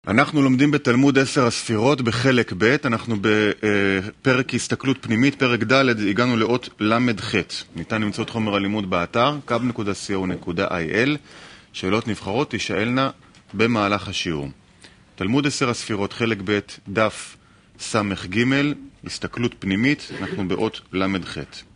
אנחנו לומדים בתלמוד 10 הספירות בחלק ב', אנחנו בפרק הסתכלות פנימית, פרק ד', הגענו לאות למ"ח. ניתן למצוא את חומר הלימוד באתר, kab.co.il. שאלות נבחרות תשאלנה במהלך השיעור. תלמוד 10 הספירות, חלק ב', דף ס"ג, הסתכלות פנימית, אנחנו באות למ"ח.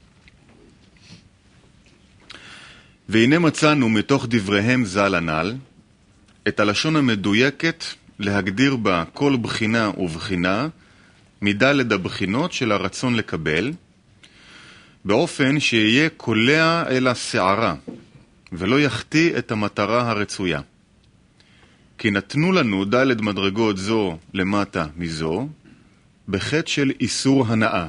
והנה מצאנו מתוך דבריהם ז"ל הנ"ל את הלשון המדויקת להגדיר בה כל בחינה ובחינה מדלת הבחינות של הרצון לקבל, באופן שיהיה קולע אל השערה ולא יחטיא את המטרה הרצויה. כי נתנו לנו דלת מדרגות זו למטה מזו בחטא של איסור הנאה,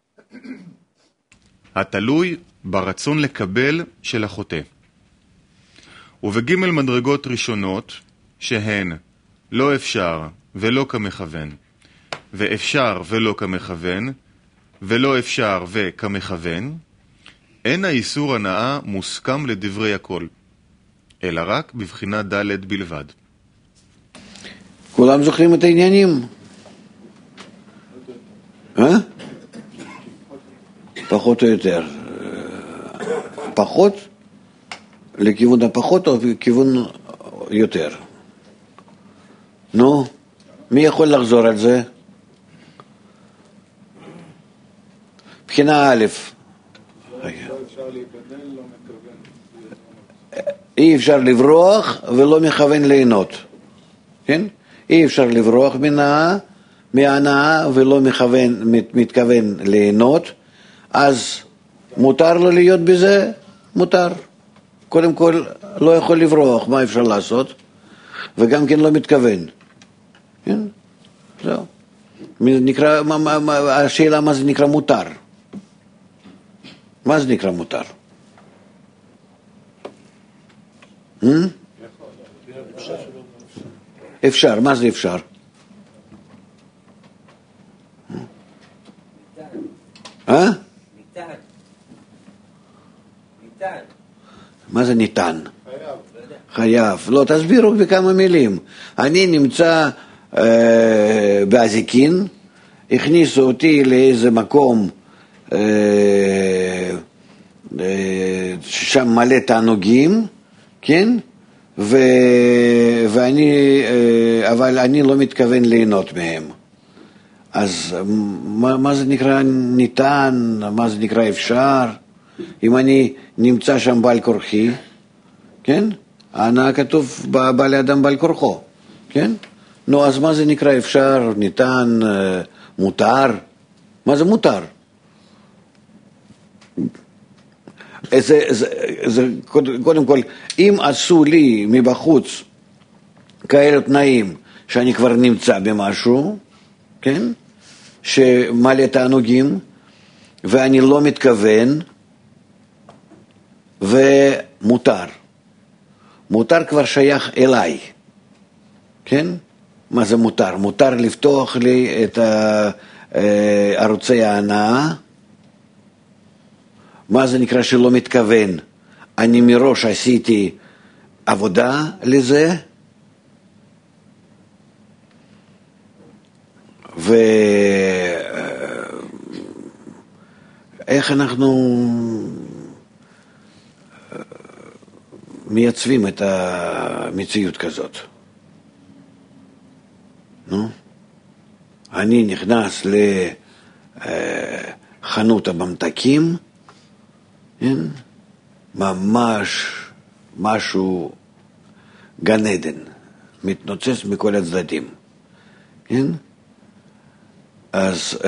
התלוי ברצון לקבל של החוטא. ובג' מדרגות ראשונות שהן לא אפשר ולא כמכוון, ואפשר ולא כמכוון, ולא אפשר וכמכוון, אין האיסור הנאה מוסכם לדברי הכל, אלא רק בבחינת ד' בלבד. כולם זוכרים את העניינים? פחות או יותר. פחות? לכיוון הפחות או לכיוון יותר? נו, מי יכול לחזור על זה? בחינה א', אי אפשר לברוח ולא מכוון ליהנות, כן? אי אפשר לברוח מההנאה ולא מתכוון ליהנות, אז מותר לו להיות בזה? מותר. קודם כל לא יכול לברוח, מה אפשר לעשות? וגם כן לא מתכוון. כן? זהו. נקרא, השאלה מה זה נקרא מותר? מה זה נקרא מותר? אפשר, מה זה אפשר? ניתן. מה זה ניתן? חייב. לא, תסבירו בכמה מילים. אני נמצא באזיקין, הכניסו אותי לאיזה מקום ששם מלא תענוגים, כן? אבל אני לא מתכוון ליהנות מהם. אז מה זה נקרא ניתן? מה זה נקרא אפשר? אם אני נמצא שם בעל כורחי, כן? ההנאה כתוב בא לאדם בעל כורחו, כן? נו, אז מה זה נקרא אפשר, ניתן, מותר? מה זה מותר? קודם כל, אם עשו לי מבחוץ כאלה תנאים שאני כבר נמצא במשהו, כן? שמלא תענוגים, ואני לא מתכוון, ומותר. מותר כבר שייך אליי, כן? מה זה מותר? מותר לפתוח לי את ערוצי ההנאה. מה זה נקרא שלא מתכוון? אני מראש עשיתי עבודה לזה, ואיך אנחנו מייצבים את המציאות כזאת? נו? אני נכנס לחנות הממתקים, כן? ממש משהו גן עדן, מתנוצץ מכל הצדדים, כן? אז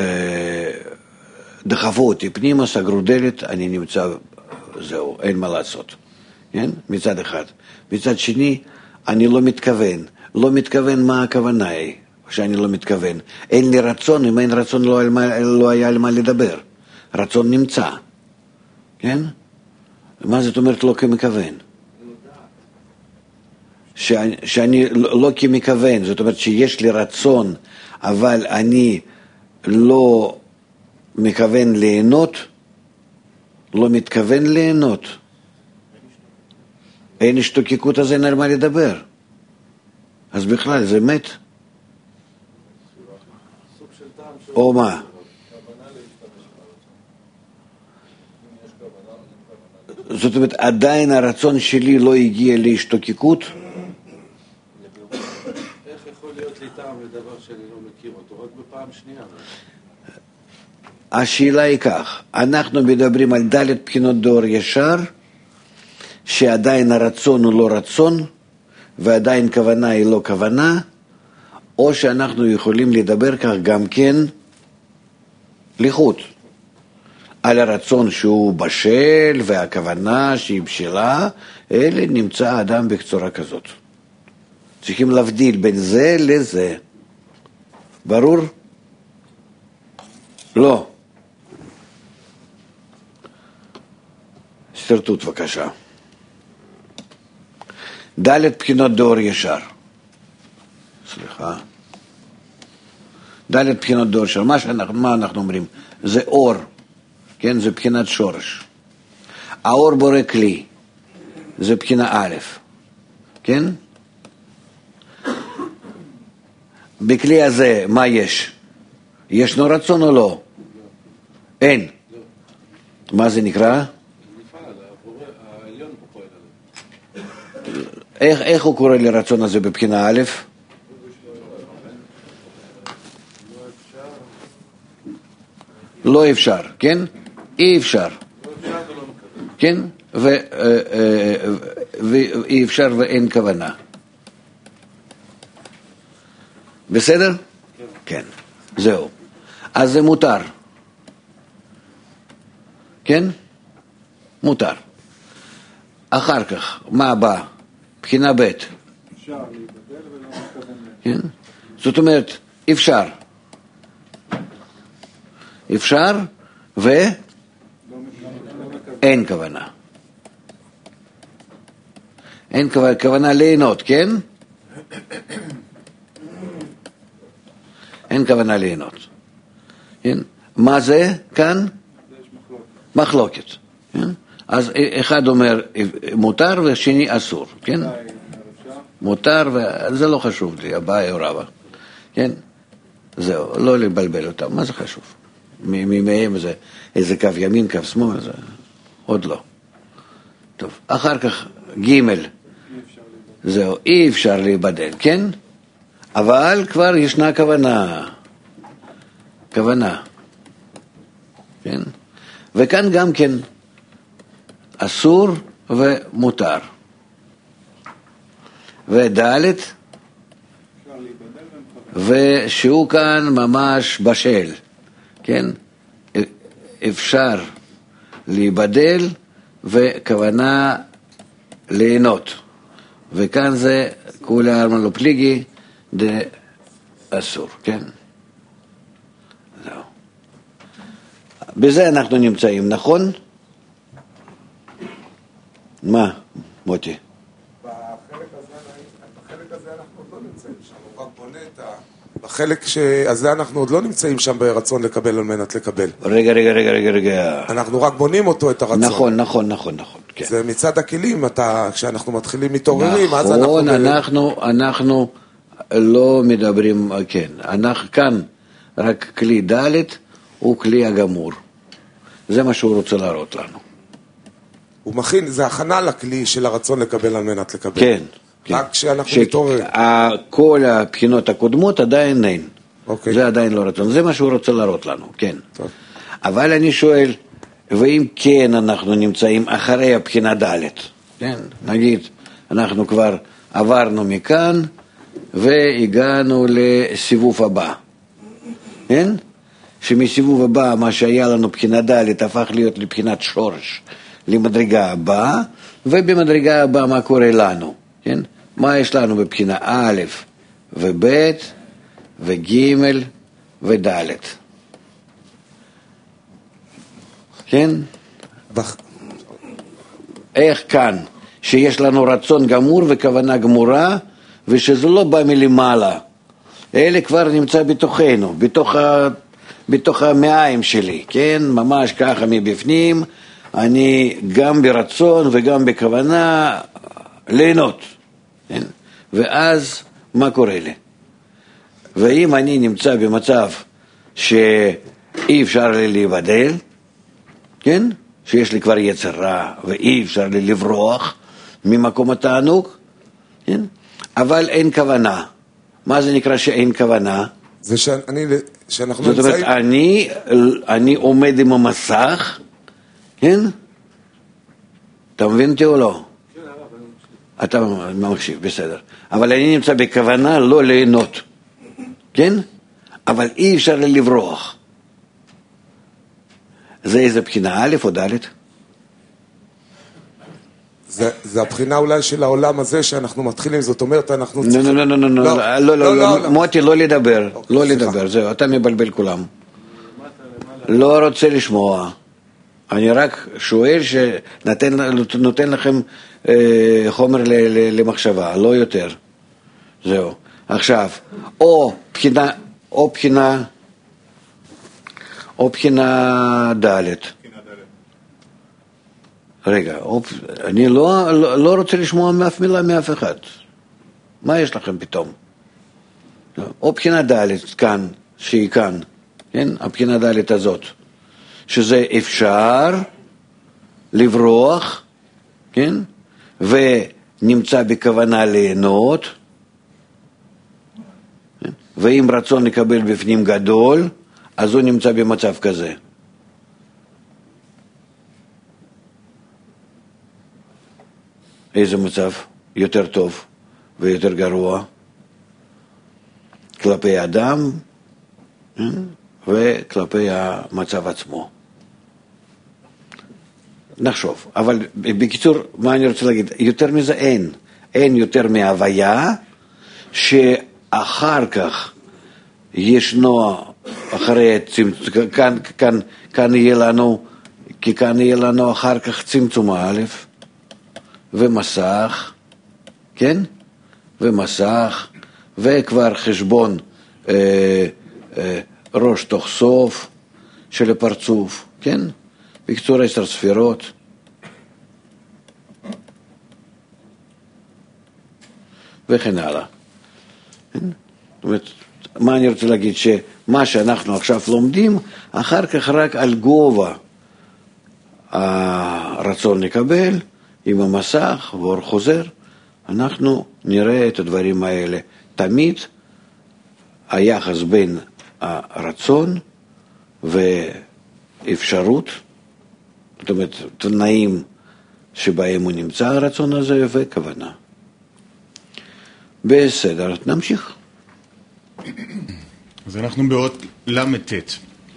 דחפו אותי פנימה, סגרו דלת, אני נמצא, זהו, אין מה לעשות, כן? מצד אחד. מצד שני, אני לא מתכוון. לא מתכוון מה הכוונה היא, שאני לא מתכוון. אין לי רצון, אם אין רצון לא היה על מה לדבר. רצון נמצא, כן? מה זאת אומרת לא כמכוון? שאני לא כמכוון, זאת אומרת שיש לי רצון, אבל אני לא מכוון ליהנות, לא מתכוון ליהנות. אין השתוקקות, אז אין על מה לדבר. אז בכלל זה מת, או מה? זאת אומרת, עדיין הרצון שלי לא הגיע להשתוקקות? איך יכול להיות לי טעם לדבר שאני לא מכיר אותו? רק בפעם שנייה. השאלה היא כך, אנחנו מדברים על ד' בחינות דור ישר, שעדיין הרצון הוא לא רצון, ועדיין כוונה היא לא כוונה, או שאנחנו יכולים לדבר כך גם כן לחוט, על הרצון שהוא בשל והכוונה שהיא בשלה, אלה נמצא האדם בצורה כזאת. צריכים להבדיל בין זה לזה. ברור? לא. סרטוט בבקשה. ד' בחינות דור ישר. סליחה. ד' בחינות דור ישר. מה אנחנו אומרים? זה אור. כן, זה בחינת שורש. האור בורא כלי. זה בחינה א'. כן? בכלי הזה מה יש? ישנו רצון או לא? אין. מה זה נקרא? איך הוא קורא לרצון הזה בבחינה א'? לא אפשר, כן? אי אפשר. כן? ואי אפשר ואין כוונה. בסדר? כן. זהו. אז זה מותר. כן? מותר. אחר כך, מה בא? בחינה ב'. אפשר להיבדל ולא מתכוון. כן? זאת אומרת, אפשר. אפשר ואין כוונה. אין כוונה ליהנות, כן? אין כוונה ליהנות. כן? מה זה כאן? מחלוקת. כן? אז אחד אומר מותר והשני אסור, כן? מותר וזה לא חשוב לי, אביי או רבא. כן? זהו, לא לבלבל אותם, מה זה חשוב? מהם זה איזה קו ימין, קו שמאל, זה עוד לא. טוב, אחר כך ג' זהו, אי אפשר להיבדל, כן? אבל כבר ישנה כוונה. כוונה. כן? וכאן גם כן אסור ומותר. וד' ושהוא כאן ממש בשל. כן? אפשר להיבדל וכוונה ליהנות. וכאן זה כולי ארמן לא פליגי דה אסור, כן? זהו. בזה אנחנו נמצאים, נכון? מה, מוטי? בחלק הזה אנחנו עוד לא נמצאים שם, הוא רק בונה את ה... בחלק הזה אנחנו עוד לא נמצאים שם ברצון לקבל על מנת לקבל. רגע. אנחנו רק בונים אותו, את הרצון. נכון, כן. זה מצד הכלים, כשאנחנו מתחילים מתעוררים, אז נכון, אנחנו לא מדברים, כן. אנחנו כאן, רק כלי ד' הוא כלי הגמור. זה מה שהוא רוצה להראות לנו. הוא מכין, זה הכנה לכלי של הרצון לקבל על מנת לקבל. כן. רק כשאנחנו מתעוררים. כל הבחינות הקודמות עדיין אין. אוקיי. זה עדיין לא רצון. זה מה שהוא רוצה להראות לנו, כן. טוב. אבל אני שואל, ואם כן אנחנו נמצאים אחרי הבחינה ד', כן? נגיד, אנחנו כבר עברנו מכאן והגענו לסיבוב הבא. כן? שמסיבוב הבא מה שהיה לנו בחינה ד' הפך להיות לבחינת שורש, למדרגה הבאה, ובמדרגה הבאה מה קורה לנו? כן? מה יש לנו בבחינה א' וב' וג' וד'. כן? איך כאן, שיש לנו רצון גמור וכוונה גמורה, ושזה לא בא מלמעלה, אלה כבר נמצא בתוכנו, בתוך המעיים שלי, כן? ממש ככה מבפנים, אני גם ברצון וגם בכוונה ליהנות, כן? ואז מה קורה לי? ואם אני נמצא במצב שאי אפשר לי להיבדל, כן? שיש לי כבר יצר רע ואי אפשר לי לברוח ממקום התענוג, כן? אבל אין כוונה. מה זה נקרא שאין כוונה? זה שאנחנו זאת אומרת, אני עומד עם המסך, כן? אתה מבין אותי או לא? אתה מקשיב, בסדר. אבל אני נמצא בכוונה לא ליהנות, כן? אבל אי אפשר לברוח. זה איזה בחינה, א' או ד'? זה הבחינה אולי של העולם הזה שאנחנו מתחילים, זאת אומרת אנחנו צריכים... לא, מוטי, לא לדבר, לא לדבר, זהו, אתה מבלבל כולם. לא רוצה לשמוע. אני רק שואל שנותן לכם חומר למחשבה, לא יותר. זהו. עכשיו, או בחינה ד'. רגע, אני לא רוצה לשמוע מאף מילה מאף אחד. מה יש לכם פתאום? או בחינה ד' כאן, שהיא כאן, כן? הבחינה ד' הזאת, שזה אפשר לברוח, כן? ונמצא בכוונה ליהנות, ואם רצון לקבל בפנים גדול, אז הוא נמצא במצב כזה. איזה מצב? יותר טוב ויותר גרוע כלפי האדם וכלפי המצב עצמו. נחשוב. אבל בקיצור, מה אני רוצה להגיד? יותר מזה אין יותר מההוויה שאחר כך ישנו אחרי כאן יהיה לנו אחר כך צמצום א' ומסך, כן? ומסך, וכבר חשבון ראש תוך סוף של הפרצוף, כן? בקצור 10 ספירות. וכן הלאה. זאת אומרת, מה אני רוצה להגיד? שמה שאנחנו עכשיו לומדים, אחר כך רק על גובה הרצון לקבל, עם המסך ואור חוזר, אנחנו נראה את הדברים האלה. תמיד היחס בין הרצון ואפשרות, זאת אומרת, תנאים שבהם הוא נמצא הרצון הזה וכוונה. בסדר, נמשיך. אז אנחנו באות למתת.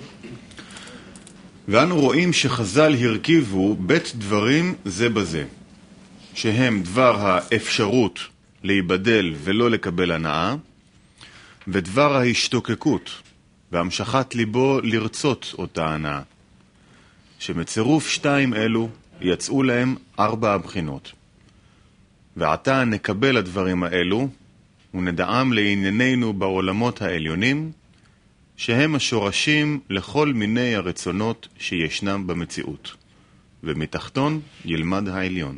ואנו רואים שחז"ל הרכיבו בית דברים זה בזה, שהם דבר האפשרות להיבדל ולא לקבל הנאה, ודבר ההשתוקקות והמשכת ליבו לרצות אותה הנאה, שמצירוף 2 אלו יצאו להם 4 בחינות. ועתה נקבל הדברים האלו ונדעם לענייננו בעולמות העליונים, שהם השורשים לכל מיני הרצונות שישנם במציאות, ומתחתון ילמד העליון.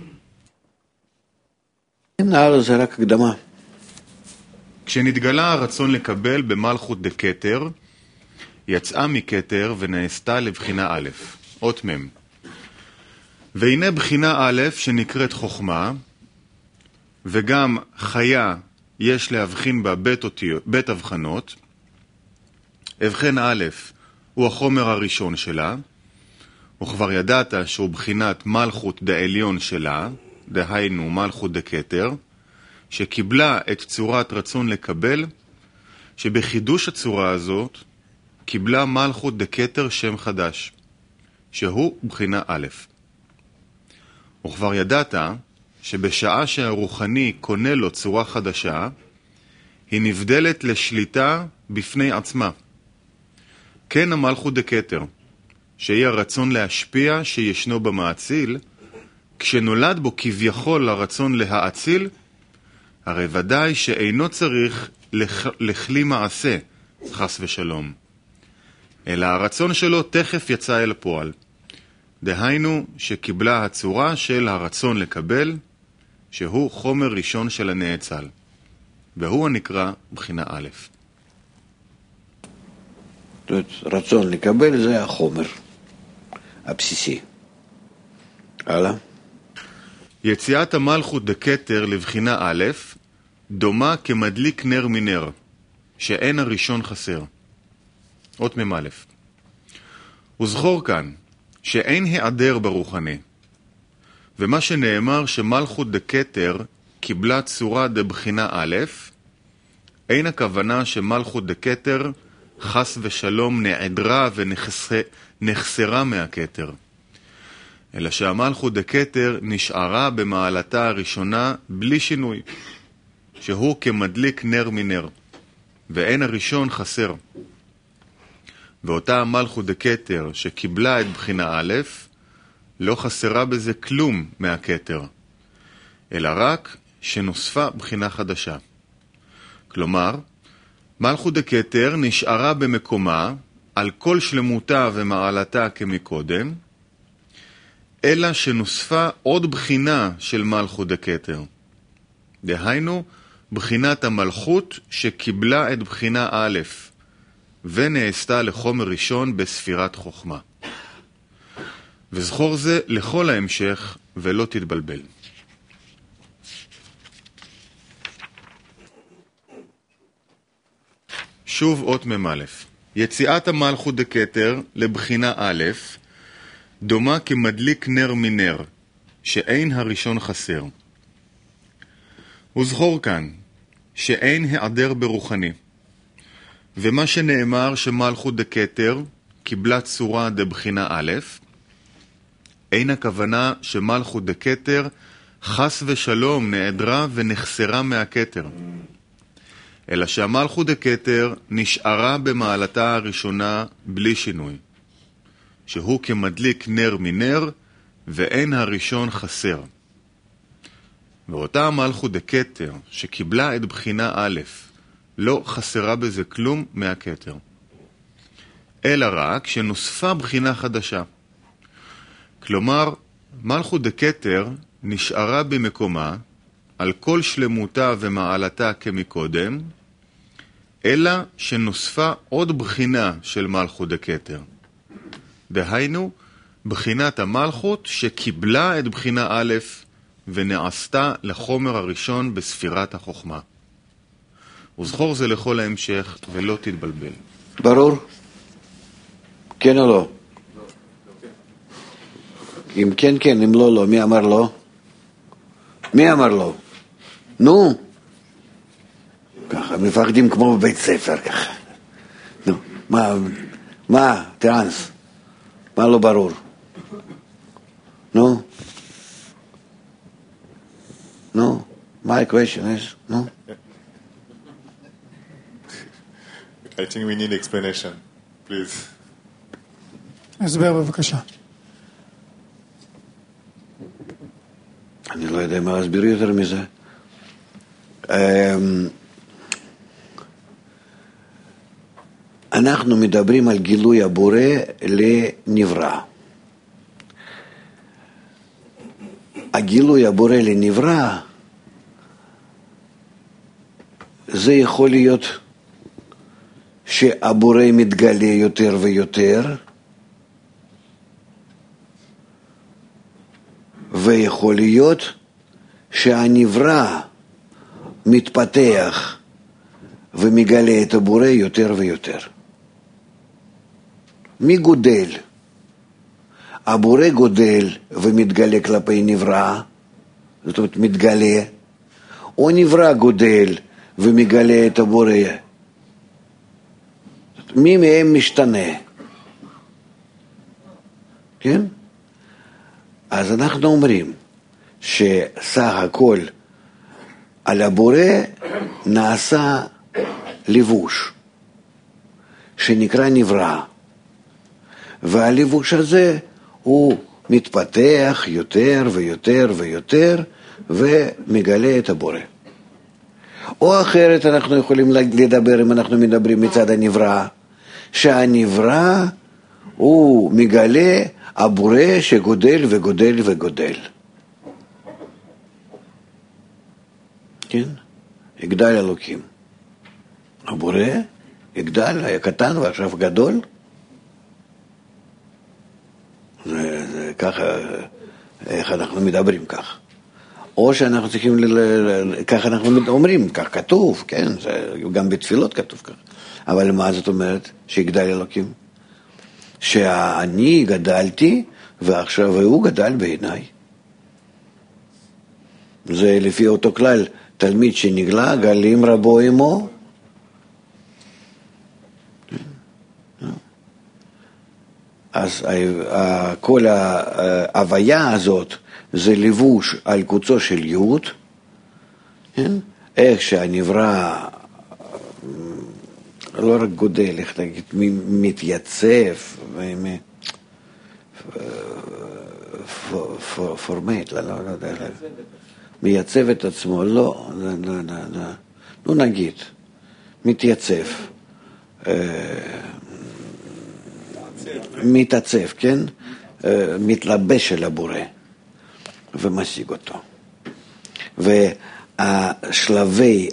זה רק הקדמה. כשנתגלה הרצון לקבל במלכות דקטר, יצאה מקטר ונעשתה לבחינה א', אות מ'. והנה בחינה א' שנקראת חוכמה, וגם חיה יש להבחין בה בית הבחנות. הבחן א' הוא החומר הראשון שלה, וכבר ידעת שהוא בחינת מלכות דעליון שלה, דהיינו מלכות דקטר, שקיבלה את צורת רצון לקבל, שבחידוש הצורה הזאת קיבלה מלכות דקטר שם חדש, שהוא בחינה א'. וכבר ידעת שבשעה שהרוחני קונה לו צורה חדשה, היא נבדלת לשליטה בפני עצמה. כן המלכות דקטר, שהיא הרצון להשפיע שישנו במאציל, כשנולד בו כביכול הרצון להאציל, הרי ודאי שאינו צריך לכלי מעשה, חס ושלום. אלא הרצון שלו תכף יצא אל הפועל. דהיינו שקיבלה הצורה של הרצון לקבל, שהוא חומר ראשון של הנאצל, והוא הנקרא בחינה א'. זאת אומרת, רצון לקבל זה החומר הבסיסי. הלאה. יציאת המלכות דקטר לבחינה א' דומה כמדליק נר מנר, שאין הראשון חסר. אות מ"א. וזכור כאן שאין היעדר ברוחני, ומה שנאמר שמלכות דקטר קיבלה צורה דבחינה א', אין הכוונה שמלכות דקטר חס ושלום נעדרה ונחסרה מהקטר, אלא שהמלכות דקטר נשארה במעלתה הראשונה בלי שינוי, שהוא כמדליק נר מנר, ואין הראשון חסר. ואותה המלכות דקטר שקיבלה את בחינה א', לא חסרה בזה כלום מהקטר, אלא רק שנוספה בחינה חדשה. כלומר, מלכות דקטר נשארה במקומה על כל שלמותה ומעלתה כמקודם, אלא שנוספה עוד בחינה של מלכות דקטר. דהיינו, בחינת המלכות שקיבלה את בחינה א', ונעשתה לחומר ראשון בספירת חוכמה. וזכור זה לכל ההמשך ולא תתבלבל. שוב אות מ"א. יציאת המלכות דקטר לבחינה א' דומה כמדליק נר מנר, שאין הראשון חסר. וזכור כאן שאין היעדר ברוחני, ומה שנאמר שמלכות דקטר קיבלה צורה דבחינה א', אין הכוונה שמלכות דקטר חס ושלום נעדרה ונחסרה מהקטר, אלא שהמלכות דקטר נשארה במעלתה הראשונה בלי שינוי, שהוא כמדליק נר מנר ואין הראשון חסר. ואותה המלכות דקטר שקיבלה את בחינה א', לא חסרה בזה כלום מהקטר, אלא רק שנוספה בחינה חדשה. כלומר, מלכות דקטר נשארה במקומה על כל שלמותה ומעלתה כמקודם, אלא שנוספה עוד בחינה של מלכות דקטר. דהיינו, בחינת המלכות שקיבלה את בחינה א' ונעשתה לחומר הראשון בספירת החוכמה. וזכור זה לכל ההמשך ולא תתבלבל. ברור? כן או לא? אם כן, כן, אם לא, לא. מי אמר לא? מי אמר לא? נו. ככה, מפחדים כמו בבית ספר, ככה. נו, מה, טרנס? מה לא ברור? נו? נו? My question is, נו? I think we need explanation, please. הסבר בבקשה. אני לא יודע מה להסביר יותר מזה. אנחנו מדברים על גילוי הבורא לנברא. הגילוי הבורא לנברא זה יכול להיות שהבורא מתגלה יותר ויותר, ויכול להיות שהנברא מתפתח ומגלה את הבורא יותר ויותר. מי גודל? הבורא גודל ומתגלה כלפי נברא, זאת אומרת מתגלה, או נברא גודל ומגלה את הבורא. מי מהם משתנה? כן? אז אנחנו אומרים שסך הכל על הבורא נעשה לבוש שנקרא נברא, והלבוש הזה הוא מתפתח יותר ויותר ויותר ומגלה את הבורא. או אחרת אנחנו יכולים לדבר, אם אנחנו מדברים מצד הנברא, שהנברא הוא מגלה הבורא שגודל וגודל וגודל. כן? יגדל אלוקים. הבורא יגדל, היה קטן ועכשיו גדול. זה ככה, איך אנחנו מדברים כך. או שאנחנו צריכים, ככה אנחנו אומרים, כך כתוב, כן, זה גם בתפילות כתוב כך. אבל מה זאת אומרת? שיגדל אלוקים. שאני גדלתי, ועכשיו הוא גדל בעיניי. זה לפי אותו כלל, תלמיד שנגלה, גלים רבו עמו. אז כל ההוויה הזאת זה לבוש על קוצו של יוד, איך שהנברא לא רק גודל, איך להגיד, מתייצב, פורמט, לא יודע, מייצב את עצמו, לא, לא נגיד, מתייצב, מתעצב, כן? מתלבש על הבורא ומשיג אותו. והשלבי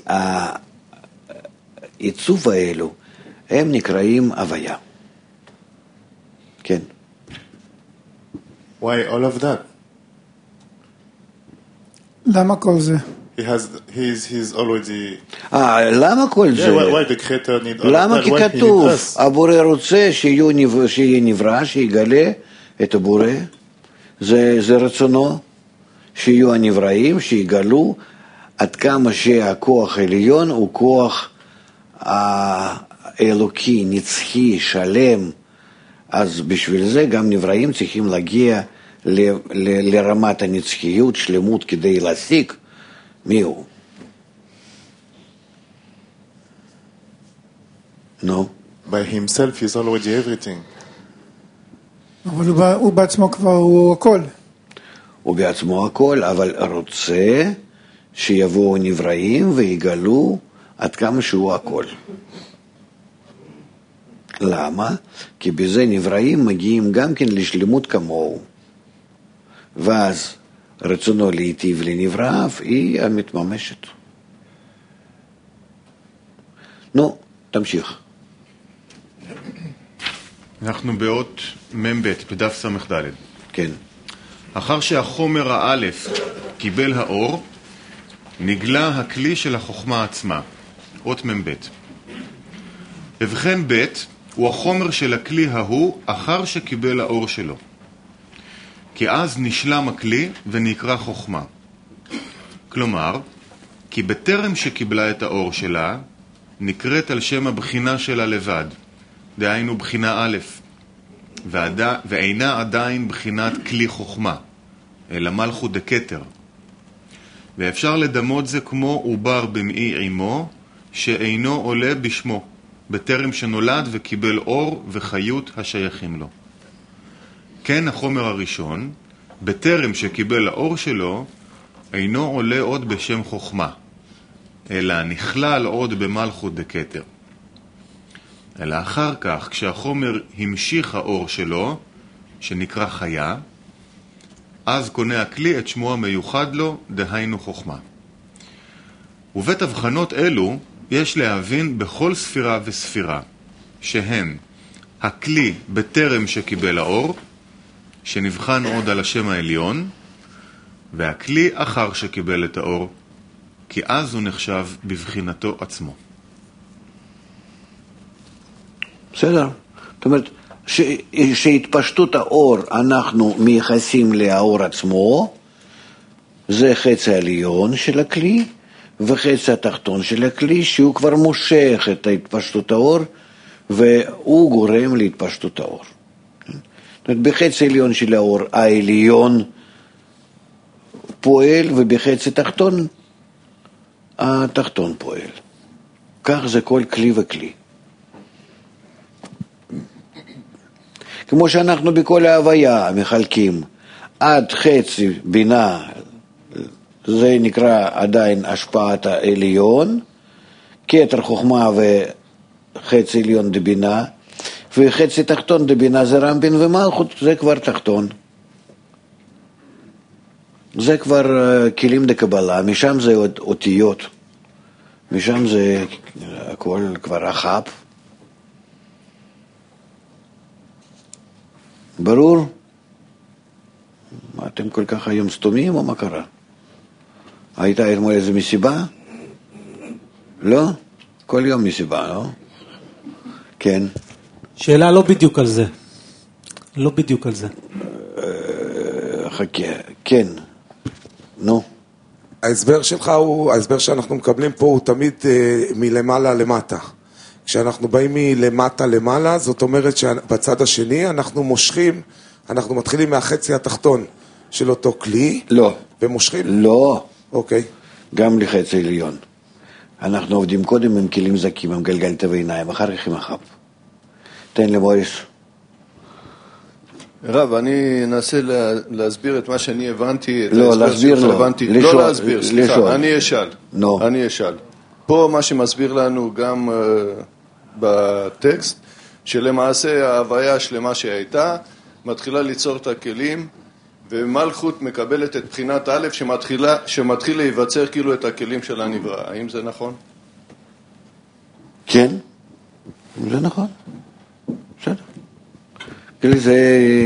העיצוב האלו הם נקראים הוויה. כן. Why all of that? למה כל זה? He's already... למה כל זה? Why the creator need all of למה? that? כי Why he כתוב, need us? הבורא רוצה שיהיה נברא, שיגלה את הבורא. זה רצונו, שיהיו הנבראים, שיגלו עד כמה שהכוח העליון הוא כוח האלוקי, נצחי, שלם. אז בשביל זה גם נבראים צריכים להגיע לרמת הנצחיות, שלמות, כדי להשיג מי הוא. נו. By himself he's already everything. אבל הוא בעצמו כבר הוא הכל. הוא בעצמו הכל, אבל רוצה שיבואו נבראים ויגלו עד כמה שהוא הכל. למה? כי בזה נבראים מגיעים גם כן לשלמות כמוהו. ואז רצונו להיטיב לנבראיו היא המתממשת. נו, תמשיך. אנחנו באות מ"ב, בדף ס"ד. כן. אחר שהחומר האלף קיבל האור, נגלה הכלי של החוכמה עצמה, אות מ"ב. ובכן ב' הוא החומר של הכלי ההוא אחר שקיבל האור שלו. כי אז נשלם הכלי ונקרא חוכמה. כלומר, כי בטרם שקיבלה את האור שלה, נקראת על שם הבחינה שלה לבד, דהיינו בחינה א', ואינה עדיין בחינת כלי חוכמה, אלא מלכות דקטר. ואפשר לדמות זה כמו עובר במעי עמו, שאינו עולה בשמו, בטרם שנולד וקיבל אור וחיות השייכים לו. כן החומר הראשון, בטרם שקיבל האור שלו, אינו עולה עוד בשם חוכמה, אלא נכלל עוד במלכות דקטר. אלא אחר כך, כשהחומר המשיך האור שלו, שנקרא חיה, אז קונה הכלי את שמו המיוחד לו, דהיינו חוכמה. ובית הבחנות אלו יש להבין בכל ספירה וספירה, שהם הכלי בטרם שקיבל האור, שנבחן עוד על השם העליון, והכלי אחר שקיבל את האור, כי אז הוא נחשב בבחינתו עצמו. בסדר. זאת אומרת, שהתפשטות האור אנחנו מייחסים לאור עצמו, זה חצי העליון של הכלי, וחצי התחתון של הכלי, שהוא כבר מושך את התפשטות האור, והוא גורם להתפשטות האור. זאת אומרת, בחצי העליון של האור, העליון פועל, ובחצי תחתון, התחתון פועל. כך זה כל כלי וכלי. כמו שאנחנו בכל ההוויה מחלקים, עד חצי בינה, זה נקרא עדיין השפעת העליון, כתר חוכמה וחצי עליון דבינה, וחצי תחתון דבינה זה רמפין ומלכות, זה כבר תחתון. זה כבר כלים דקבלה, משם זה אותיות, משם זה הכל כבר החב, ברור? מה, אתם כל כך היום סתומים או מה קרה? הייתה אתמול איזו מסיבה? לא? כל יום מסיבה, לא? כן. שאלה לא בדיוק על זה. לא בדיוק על זה. חכה, כן. נו. ההסבר שלך הוא, ההסבר שאנחנו מקבלים פה הוא תמיד מלמעלה למטה. כשאנחנו באים מלמטה למעלה, זאת אומרת שבצד השני אנחנו מושכים, אנחנו מתחילים מהחצי התחתון של אותו כלי. לא. ומושכים? לא. אוקיי. גם לחצי עליון. אנחנו עובדים קודם עם כלים זקים, עם גלגל ועיניים, אחר כך עם החב. תן לבוריס. רב, אני אנסה להסביר את מה שאני הבנתי. לא, להסביר לא. לא להסביר, סליחה, אני אשאל. לא. אני אשאל. פה מה שמסביר לנו גם בטקסט, שלמעשה ההוויה השלמה שהייתה, מתחילה ליצור את הכלים, ומלכות מקבלת את בחינת א' שמתחיל להיווצר כאילו את הכלים של הנברא. האם זה נכון? כן, זה נכון. בסדר. כאילו זה...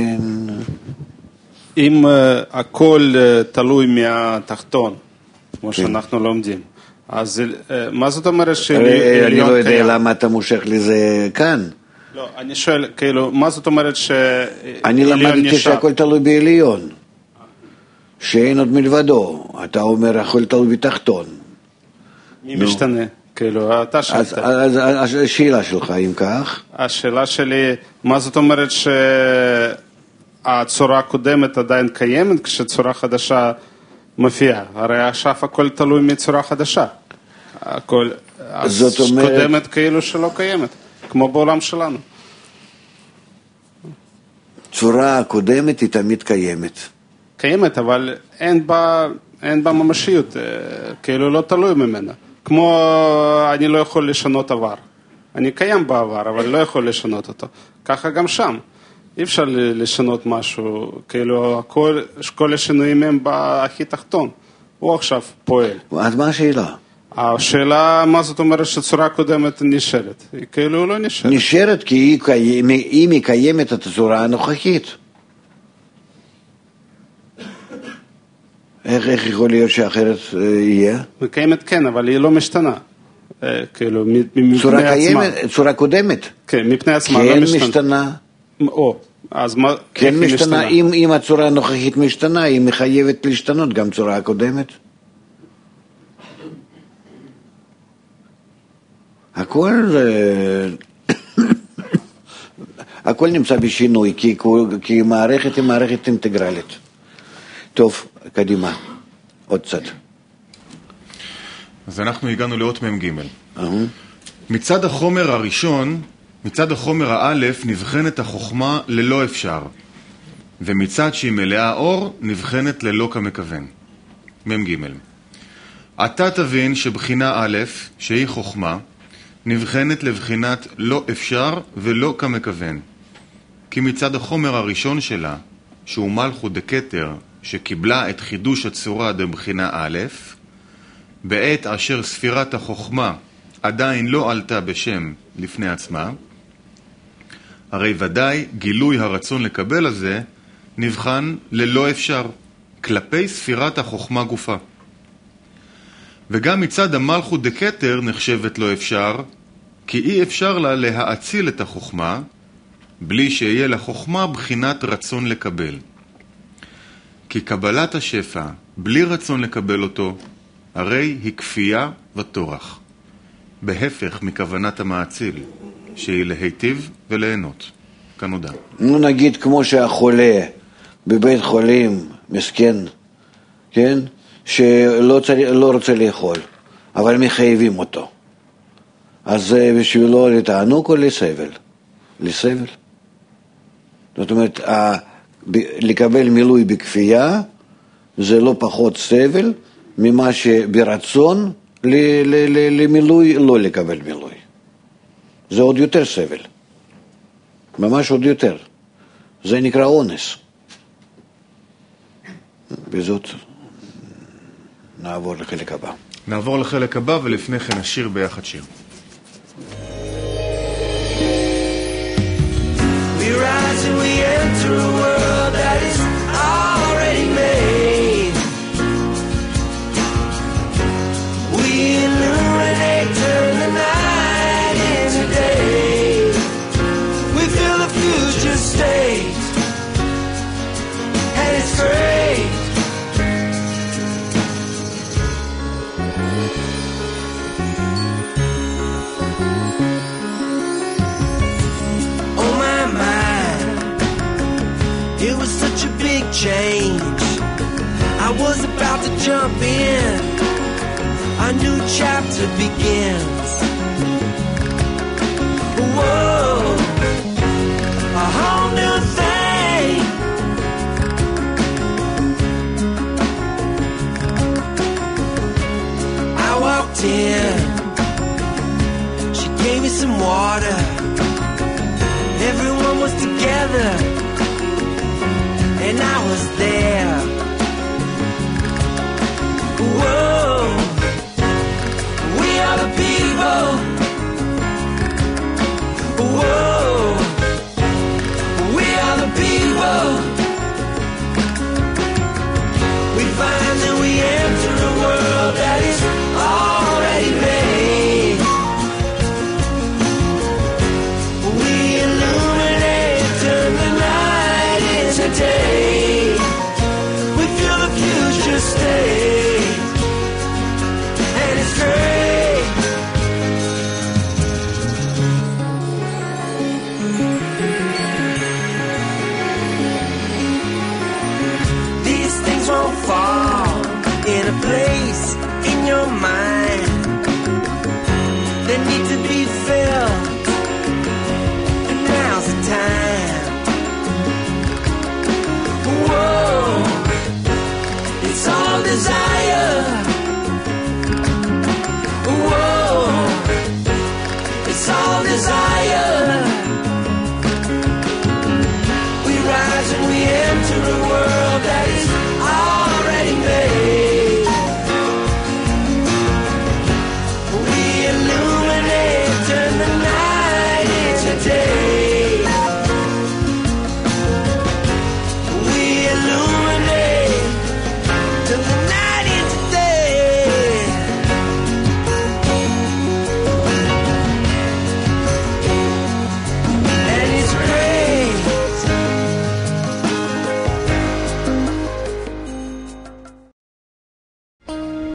אם הכל תלוי מהתחתון, כמו שאנחנו לומדים, אז מה זאת אומרת אני לא יודע למה אתה מושך לזה כאן. לא, אני שואל, כאילו, מה זאת אומרת אני למדתי שהכל תלוי בעליון, שאין עוד מלבדו. אתה אומר הכל תלוי בתחתון. מי משתנה? כאילו, אתה שאלת. אז השאלה שלך, אם כך? השאלה שלי, מה זאת אומרת שהצורה הקודמת עדיין קיימת כשצורה חדשה מופיעה? הרי עכשיו הכל תלוי מצורה חדשה. הכל, זאת אומרת... קודמת כאילו שלא קיימת, כמו בעולם שלנו. צורה הקודמת היא תמיד קיימת. קיימת, אבל אין בה ממשיות, כאילו לא תלוי ממנה. כמו אני לא יכול לשנות עבר. אני קיים בעבר, אבל לא יכול לשנות אותו. ככה גם שם. אי אפשר לשנות משהו, כאילו כל השינויים הם בהכי תחתון. הוא עכשיו פועל. אז מה השאלה? השאלה, מה זאת אומרת שצורה קודמת נשארת? היא כאילו לא נשארת. נשארת כי היא מקיימת את הצורה הנוכחית. איך יכול להיות שאחרת יהיה? מקיימת כן, אבל היא לא משתנה. כאילו, מפני עצמה. צורה קודמת. כן, מפני עצמה, כן לא משתנה. משתנה. אז מה, כן משתנה. אם הצורה הנוכחית משתנה, היא מחייבת להשתנות גם צורה הקודמת. הכל נמצא בשינוי, כי מערכת היא מערכת אינטגרלית. טוב, קדימה, עוד צד. אז אנחנו הגענו לאות מ"ג. מצד החומר הראשון, מצד החומר האלף, נבחנת החוכמה ללא אפשר, ומצד שהיא מלאה אור, נבחנת ללא כמכוון. מ"ג. אתה תבין שבחינה א', שהיא חוכמה, נבחנת לבחינת לא אפשר ולא כמכוון. כי מצד החומר הראשון שלה, שהוא מלכות דקטר, שקיבלה את חידוש הצורה דבחינה א', בעת אשר ספירת החוכמה עדיין לא עלתה בשם לפני עצמה, הרי ודאי גילוי הרצון לקבל הזה נבחן ללא אפשר, כלפי ספירת החוכמה גופה. וגם מצד המלכות דקטר נחשבת לא אפשר, כי אי אפשר לה להאציל את החוכמה, בלי שיהיה לחוכמה בחינת רצון לקבל. כי קבלת השפע, בלי רצון לקבל אותו, הרי היא כפייה וטורח. בהפך מכוונת המאציל, שהיא להיטיב וליהנות. כנודע. נו נגיד כמו שהחולה בבית חולים מסכן, כן? שלא רוצה לאכול, אבל מחייבים אותו. אז זה בשבילו לתענוג או לסבל? לסבל. זאת אומרת, לקבל מילוי בכפייה זה לא פחות סבל ממה שברצון למילוי לא לקבל מילוי. זה עוד יותר סבל. ממש עוד יותר. זה נקרא אונס. בזאת נעבור לחלק הבא. נעבור לחלק הבא ולפני כן נשיר ביחד שיר. We rise and we enter change. I was about to jump in. A new chapter begins. Whoa, a whole new thing. I walked in. She gave me some water. Everyone was together, and I was there.